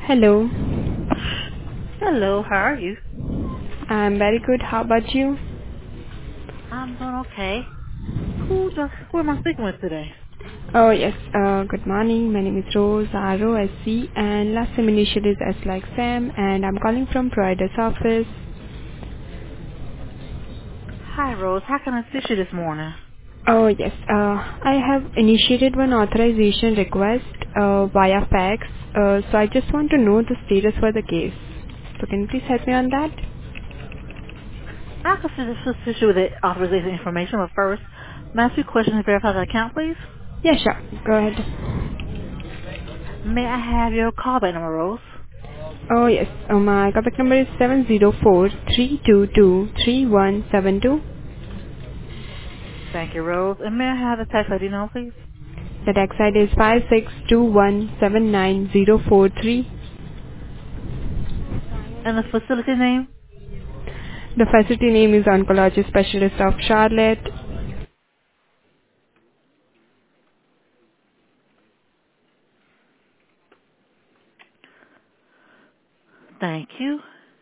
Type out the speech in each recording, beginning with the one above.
Hello. Hello, how are you? I'm very good. How about you? I'm doing okay. Who am I speaking with today? Oh, yes. Good morning. My name is Rose, ROSC, and last name initial is S like Sam, and I'm calling from provider's office. Hi, Rose. How can I assist you this morning? Oh, yes. I have initiated one authorization request via fax, so I just want to know the status for the case. So can you please help me on that? I can assist you with the authorization information, but first, may I ask you a question to verify the account, please? Yeah, sure. Go ahead. May I have your callback number, Rose? Oh, yes. My contact number is 704-322-3172. Thank you, Rose. And may I have the tax ID number, please? The tax ID is 562179043. And the facility name? The facility name is Oncology Specialist of Charlotte. Thank you.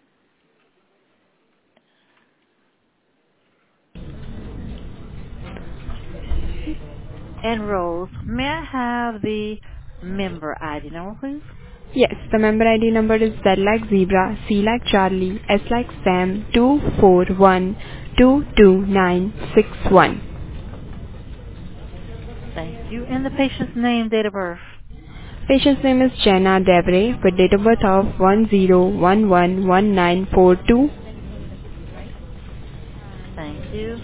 And Rose, may I have the member ID number, please? Yes, the member ID number is Z like Zebra, C like Charlie, S like Sam, 241222961. Thank you. And the patient's name, date of birth? Patient's name is Jenna Devre with date of birth of 10111942. Thank you.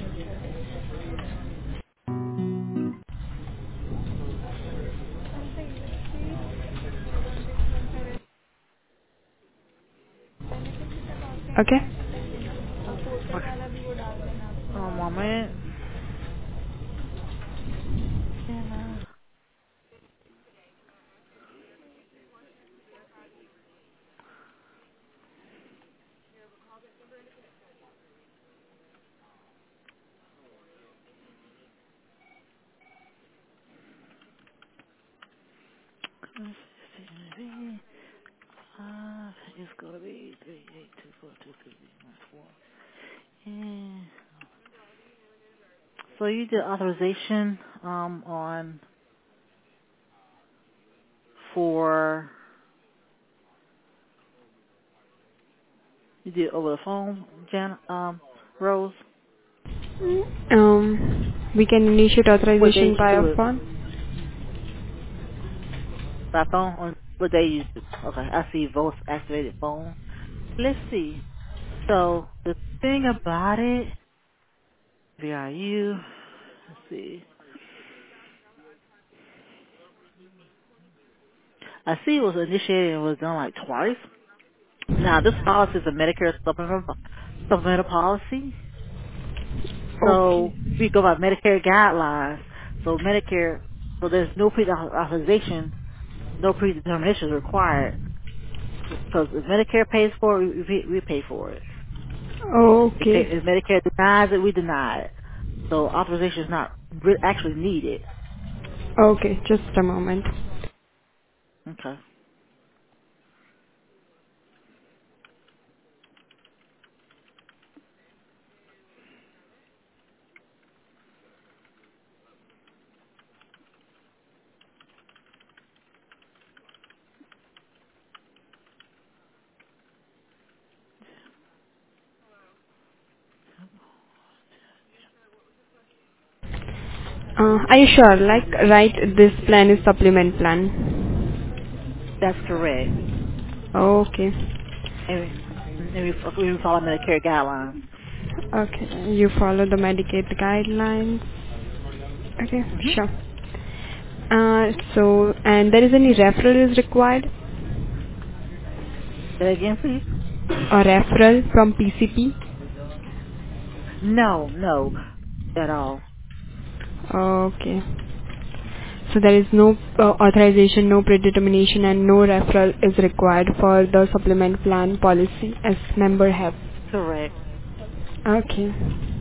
Okay? Okay. One moment. Jenna. It's gonna be 38242314. And so you did authorization on for you did over the phone, Jan Rose. We can initiate What day authorization you via do it? phone. By phone? On what day you do? Okay, I see voice activated phone. Let's see. So the thing about it, VRU. Let's see. I see it was initiated and was done like twice. Now, this policy is a Medicare supplemental policy. Okay. So we go by Medicare guidelines. So Medicare, so there's no pre-authorization, no predetermination is required. Because if Medicare pays for it, we pay for it. Okay. If Medicare denies it, we deny it. So authorization is not actually needed. Okay, just a moment. Okay. Are you sure? Like, right, this plan is supplement plan. That's correct. Okay. And we follow Medicare guidelines. Okay. You follow the Medicaid guidelines. Okay, Mm-hmm. sure. And there is any referral is required? Say that again, please. Or referral from PCP? No, at all. Okay. So there is no authorization, no predetermination, and no referral is required for the supplement plan policy as member have. Correct. Okay.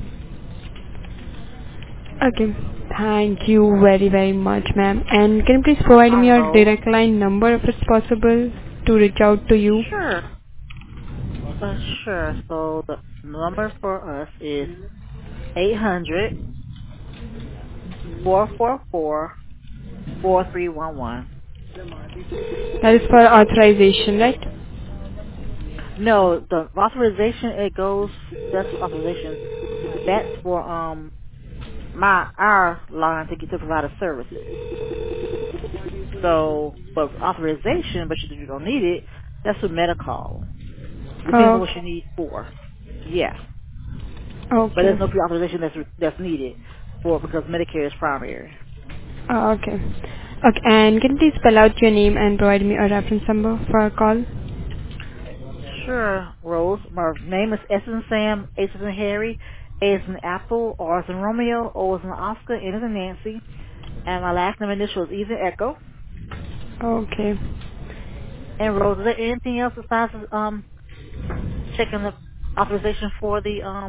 Okay. Thank you very, very much, ma'am. And can you please provide All me right, your Rose. direct line number if it's possible to reach out to you? Sure. Sure. So the number for us is 800-444-4311. That is for authorization, right? No, the authorization that's authorization. That's for our line to get to provide a services. So, but authorization, but you don't need it. That's for medical. Depends on Oh, what you need for. Yeah, but okay. there's no pre-authorization that's needed because Medicare is primary. Okay. Okay, and can you please spell out your name and provide me a reference number for a call? Sure, Rose. My name is S as in Sam, H as in Harry, A as in Apple, R as in Romeo, O as in Oscar, N as in Nancy, and my last name initial is E as in Echo. Okay. And Rose, is there anything else besides checking the authorization for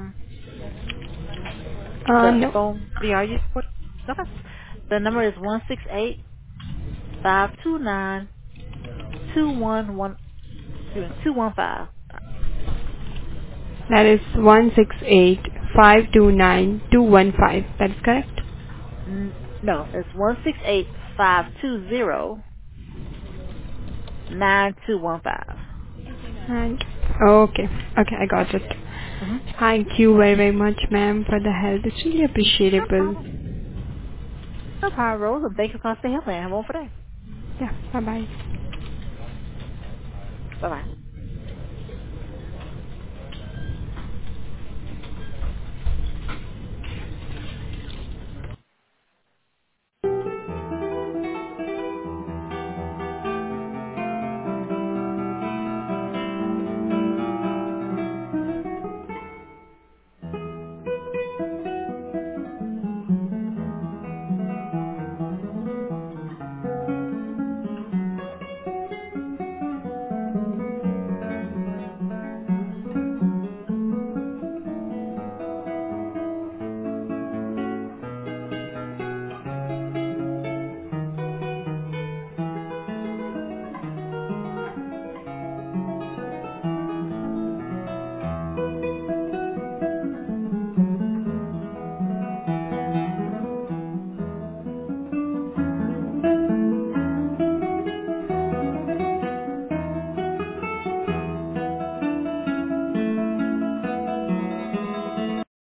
the No. phone VRU? Okay. The number is 168-529-215. That is 168-529-215. That is correct? No, it's 168-520-9215. And okay. Okay, I got it. Mm-hmm. Thank you very, very much, ma'am, for the help. It's really No appreciable. problem. No problem, Rose. And thank you for calling Stay Healthy. Have one for day. Yeah, bye-bye. Bye-bye.